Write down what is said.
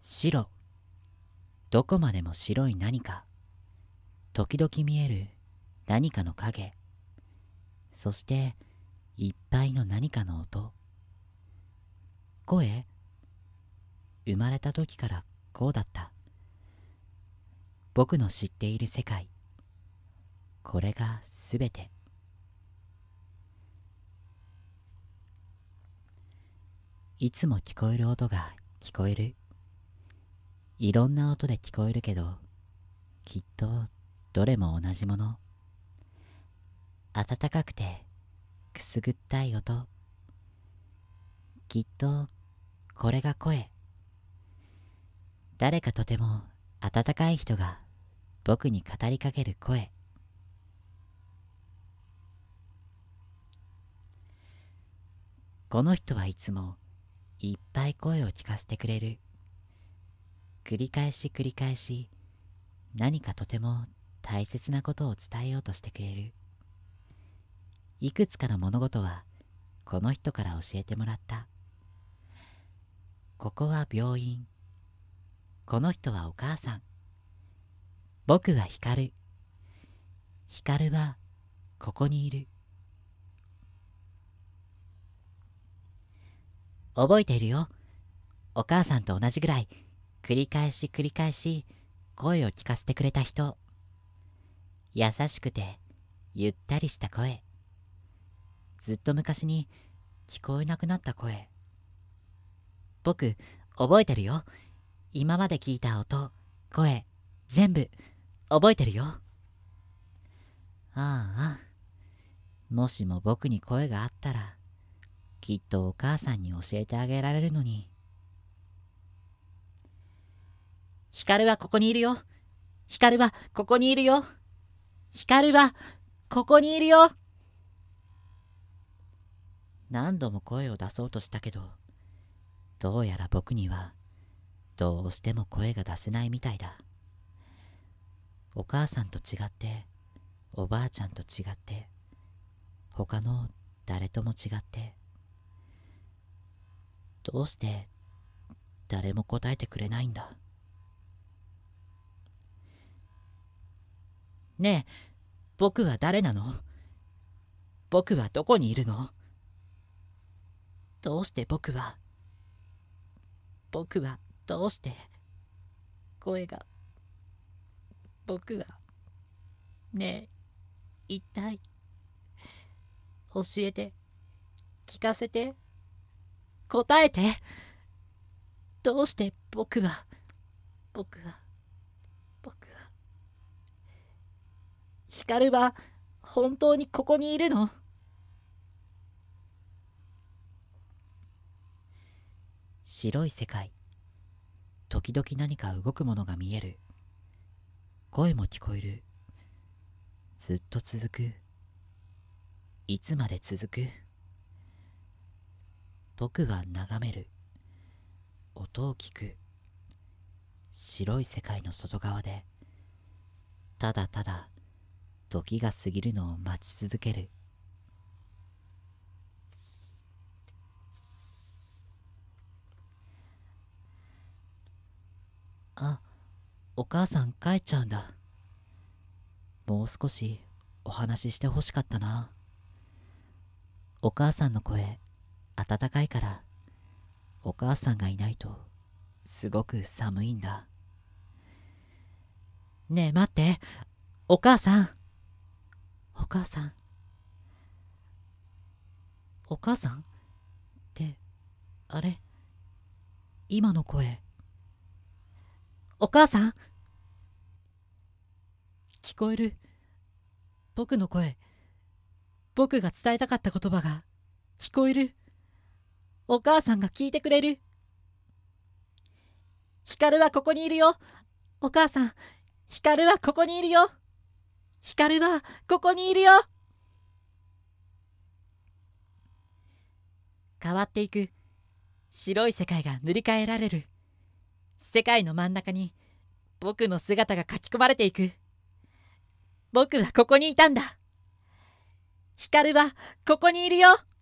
白、どこまでも白い何か、時々見える何かの影、そしていっぱいの何かの音。声、生まれた時からこうだった。僕の知っている世界、これがすべて。いつも聞こえる音が聞こえる。いろんな音で聞こえるけど、きっとどれも同じもの。暖かくてくすぐったい音。きっとこれが声。誰かとても温かい人が僕に語りかける声。この人はいつもいっぱい声を聞かせてくれる。繰り返し繰り返し何かとても大切なことを伝えようとしてくれる。いくつかの物事はこの人から教えてもらった。ここは病院。この人はお母さん。僕は光。光はここにいる。覚えているよ。お母さんと同じぐらい繰り返し繰り返し声を聞かせてくれた人。優しくてゆったりした声。ずっと昔に聞こえなくなった声。僕覚えてるよ。今まで聞いた音、声、全部覚えてるよ。ああ、もしも僕に声があったらきっとお母さんに教えてあげられるのに。光はここにいるよ。光はここにいるよ。光はここにいるよ。何度も声を出そうとしたけど、どうやら僕にはどうしても声が出せないみたいだ。お母さんと違って、おばあちゃんと違って、他の誰とも違って、どうして誰も答えてくれないんだ。ねえ、僕は誰なの？僕はどこにいるの？どうして僕はどうして声が、僕は、ねえ、一体、教えて、聞かせて、答えて。どうして僕は、光は本当にここにいるの？白い世界。時々何か動くものが見える。声も聞こえる。ずっと続く。いつまで続く？僕は眺める。音を聞く。白い世界の外側で、ただただ時が過ぎるのを待ち続ける。あ、お母さん帰っちゃうんだ。もう少しお話ししてほしかったな。お母さんの声、温かいから、お母さんがいないとすごく寒いんだ。ねえ待って、お母さん。お母さん。お母さんって、あれ、今の声。お母さん、聞こえる。僕の声。僕が伝えたかった言葉が聞こえる。お母さんが聞いてくれる。光はここにいるよ。お母さん、光はここにいるよ。光はここにいるよ。変わっていく白い世界が塗り替えられる。世界の真ん中に僕の姿が書き込まれていく。僕はここにいたんだ。光はここにいるよ。